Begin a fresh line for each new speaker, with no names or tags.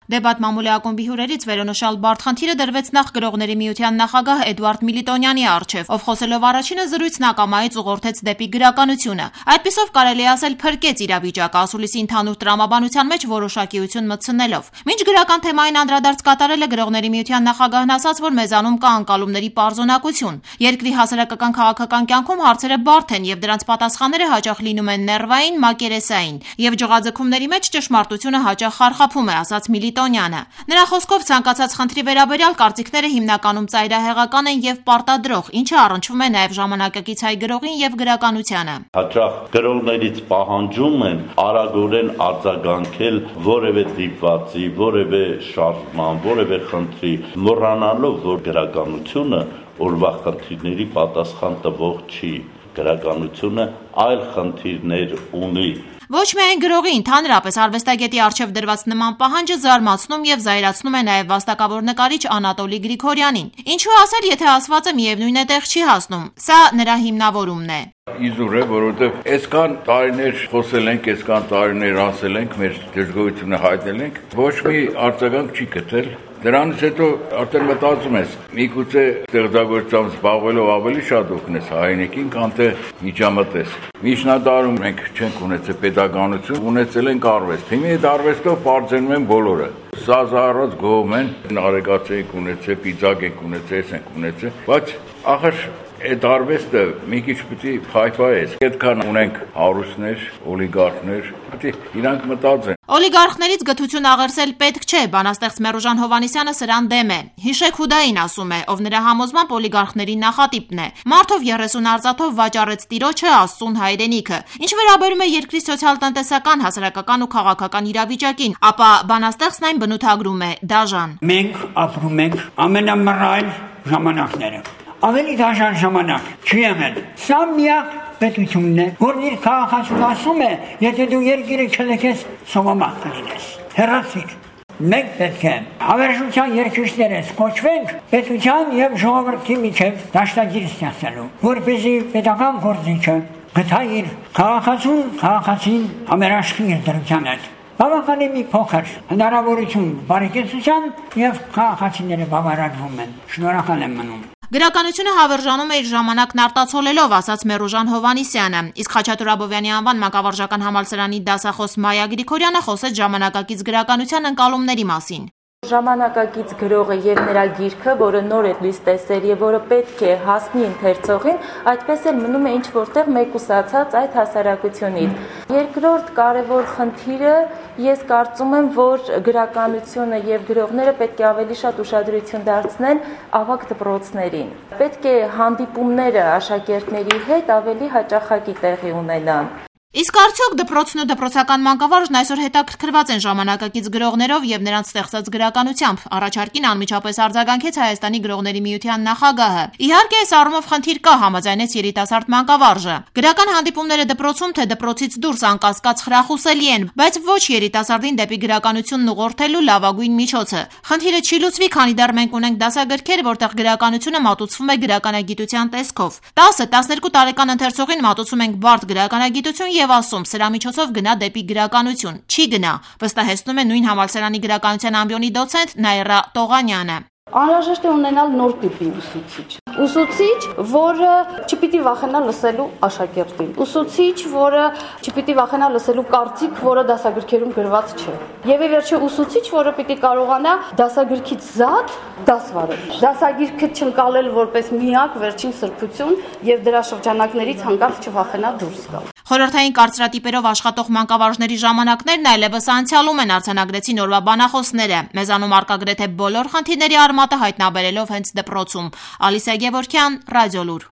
Դեբատ մամուլի ակումբի հյուրերից վերոնշյալ բարդ խնդիրը դրվեց նախ Գրողների միության նախագահ Էդուարդ Միլիտոնյանի առջև, ով խոսելով առաջինը զրույցն ակամայից ուղղորդեց դեպի գրականությունը։ Այդպիսով կարելի է ասել փրկեց իրավիճակը ասուլիսի ընդհանուր տրամաբանության մեջ որոշակիություն մտցնելով։ Մինչ գրական թեմային անդրադարձ կատարել է Գրողների միության նախագահն ասաց, որ մեզանում կա անկալումների պարզունակություն։ Երկրի հասարակական քաղաքական կյանքում հարցերը բարդ են եւ դրանց պատասխանները հաճախ լինում են ներվային, մակերեսային, եւ ջղաձգումների մեջ ճշմարտությունը հաճախ խարխափում է, ասաց Միլիտոնյանը։ Նրա խոսքով ցանկացած խնդրի վերաբերյալ կարծիքները հիմնականում ծայրահեղական են եւ պարտադրող, ինչը առնչվում է նաեւ ժամանակակից հայ գրողին եւ գրականությանը։
Հաճախ գրողներից պահանջում են արագորեն արձագանքել որևէ դիպվածի, որևէ շարժման, որևէ խնդրի, մոռանալով, որ գրականությունը օրվա խնդիրների պատասխան տվող չի։ Գրականությունը այլ խնդիրներ ունի։
Ոչ միայն գրողի, ընդհանրապես արվեստագետի առջև դրված նման պահանջը զարմացնում եւ զայրացնում է նաեւ վաստակավոր նկարիչ Անատոլի Գրիգորյանին։ Ինչու ասել, եթե ասվածը միևնույն է տեղ չի հասնում։ Սա նրա հիմնավորումն է։
Իզուր է, որովհետև այսքան տարիներ խոսել ենք, այսքան տարիներ ասել ենք, մեր դժգոհությունը հայտնել ենք, ոչ մի արձագանք չի գտել։ Դրանից հետո արդեն մտածում ես, միգուցե ստեղծագործությամբ զբաղվելով ավելի շատ օգնես հայրենիքին, քան թե միջամտես։ Միջնադարում մենք չենք ունեցել պետականություն, ունեցել ենք արվեստ։ Հիմա այդ արվեստով բարձրանում են բոլորը։ Սազառած գոհում են, արեգացիք ունեցել, պիծակ ենք ունեցել, ենք ունեցել, բայց ախր այդ արվեստը մի քիչ պիտի փայփայես։ Այդքան ունենք հարուստներ, օլիգարխներ, պիտի իրանք մտածեն։
Օլիգարխներից գթություն աղերսել պետք չէ, բանաստեղծ Մերուժան Հովհաննիսյանը սրան դեմ է։ Հիշեք Հուդային ասում է, ով նրա համոզմամբ օլիգարխների նախատիպն է։ Մարդով 30 արծաթով վաճառեց տիրոջը, Աստծուն հայրենիքը։ Ինչ վերաբերում է երկրի սոցիալ-տնտեսական, հասարակական ու քաղաքական իրավիճակին, ապա բանաստեղծն այն բնութագրում է դաժան։
Մենք ապրում ենք ամենամռայլ ժամանակները։ Ավելի դաժան ժամանակ չի եղել։ Սա միակ պետությունն է, որն իր քաղաքացուն ասում է, եթե դու երկիրը չլքես, սովամահ կլինես։ Հեռացիր։ Մենք պետք է հավերժության երկրիչներ ես կոչվենք պետության եւ ժողովրդի միջև դաշտագիր ստեղծելու, որպեսզի պետական գործիչը գտա իր քաղաքացուն, քաղաքացին համերաշխի իր դրության հետ։ Բավականին մի փոքր հնարավորություն բարեկեցության եւ քաղաքացիները բավարարվում են։ Շնորհակալ եմ մնում։
Գրականությունը հավերժանում է իր ժամանակն արտացոլելով, ասաց Մերուժան Հովհաննիսյանը, իսկ Խաչատուր Աբովյանի անվան մանկավարժական համալսարանի դասախոս Մայա Գրիգորյանը խոսեց ժամանակակից գրականության ընկալումների մասին։
Ժամանակակից գրողը եւ նրա գիրքը, որը նոր է լույս տեսել եւ որը պետք է հասնի ընթերցողին, այդպես էլ մնում է ինչ որտեղ մեկուսացած այդ հասարակությունից։ Երկրորդ կարևոր խնդիրը ես կարծում եմ, որ գրականությունը եւ գրողները պետք է ավելի շատ ուշադրություն դարձնեն ավագ դպրոցներին։ Պետք է հանդիպումները աշակերտների հետ ավելի հաճախակի տեղի ունենան։
Իսկ արդյոք դպրոցն ու դպրոցական մանկավարժն այսօր հետաքրքրված են ժամանակակից գրողներով եւ նրանց ստեղծած գրականությամբ, առաջարկին անմիջապես արձագանքեց Հայաստանի Գրողների միության նախագահը։ Իհարկե, այս առումով խնդիր կա, համաձայնեց երիտասարդ մանկավարժը։ Գրական հանդիպումները դպրոցում թե դպրոցից դուրս անկասկած խրախուսելի են, բայց ոչ երիտասարդին դեպի գրականությունն ուղղորդելու լավագույն միջոցը։ Խնդիրը չի լուծվի, քանի դեռ մենք ունենք դասագրքեր, որտեղ գրականությունը մատուցվում է գրականագիտության տեսքով։ 10-12 տարեկան ընթերցողին մատուցում ենք բարդ գրականագիտություն եւ ասում, սրա միջոցով գնա դեպի գրականություն։ Չի գնա, վստահեցնում է նույն համալսարանի գրականության ամբիոնի դոցենտ Նաիրա Տողանյանը։
Անհրաժեշտ է ունենալ նոր տիպի ուսուցիչ։ Ուսուցիչ, որը չպիտի վախենա լսելու աշակերտին։ Ուսուցիչ, որը չպիտի վախենա լսելու կարծիք, որը դասագրքերում գրված չէ։ Եվ ի վերջո ուսուցիչ, որը պիտի կարողանա դասագրքից զատ դաս վարել։ Դասագիրքը չընկալել որպես միակ վերջին սրբություն եւ դրա շրջանակներից հանկարծ չվախենա դուրս գալ։
Խորհրդային կարծրատիպերով աշխատող մանկավարժների ժամանակներն այլևս անցյալում են, արձանագրեցին օրվա բանախոսները։ Մեզանում արկա գրեթե բոլոր խնդիրների արմատը հայտնաբերելով հենց դպրոցում։ Ալիսա Գևորգյան, Ռադիոլուր։